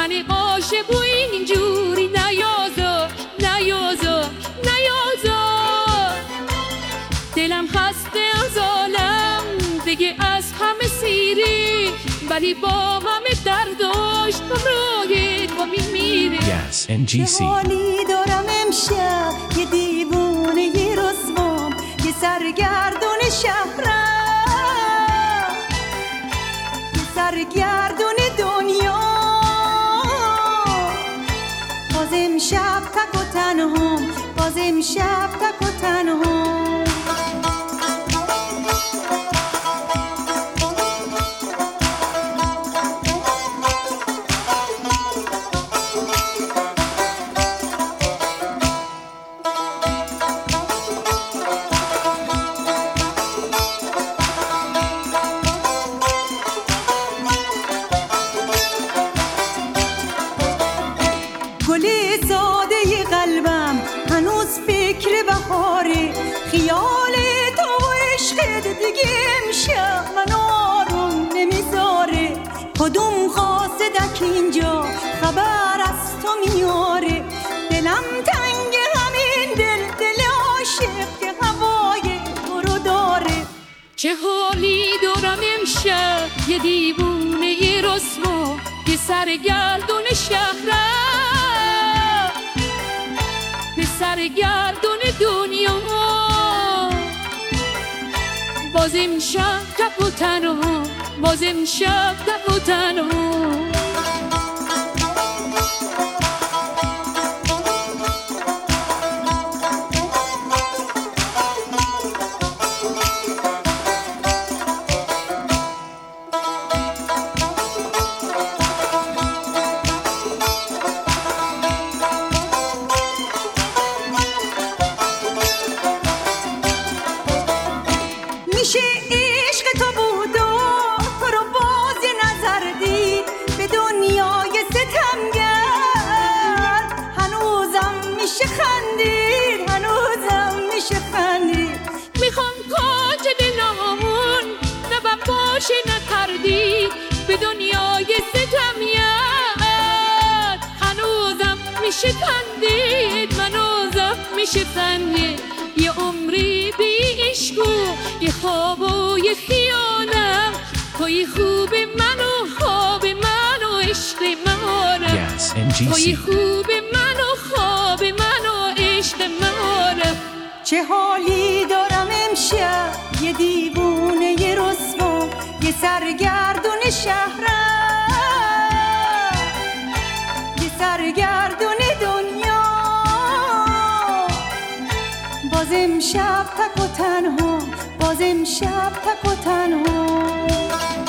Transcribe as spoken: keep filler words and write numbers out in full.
من عاشق و اینجوری نیازار نیازار نیازار دلم خسته از عالم دیگه از همه سیری ولی با همه درداش همراه تو میمیره. Yes, ان جی سی. چه حالی دارم امشب یه دیوونه یه رسوام یه سرگردون شهرم یه سرگردون دنیا باز امشب تک و تنهام باز امشب تک و تنهام گل ساده قلبم هنوز فکر بهاره خیال تو و عشقت دیگه امشب من آروم نمیذاره کدوم قاصدک اینجا خبر از تو میاره دلم تنگ همین دل دل عاشق که هوای تو رو داره چه حالی دارم امشب یه دیوونه یه رسوا یه سرگردون شهرم یه سرگردون دنیا باز امشب تک و تنها باز امشب تک و تنها میشه عشق تو بود و تو رو باز نظر دید به دنیای ستمگر هنوزم میشه خندید هنوزم میشه خندید میخوام کاج دلامون نبم باشه نتردید به دنیای ستمیت هنوزم میشه خندید هنوزم میشه خندید یه عمری بی عشق و یه خواب و یه خیالم توی خوب من و خواب من و عشق منم Yes, ان جی توی سی. خوب من و خواب من و عشق منم چه حالی دارم امشب یه دیوونه یه رسوا یه سرگردون شهرم یه سرگردون دنیا باز امشب تک و تنها باز امشب تک و تنها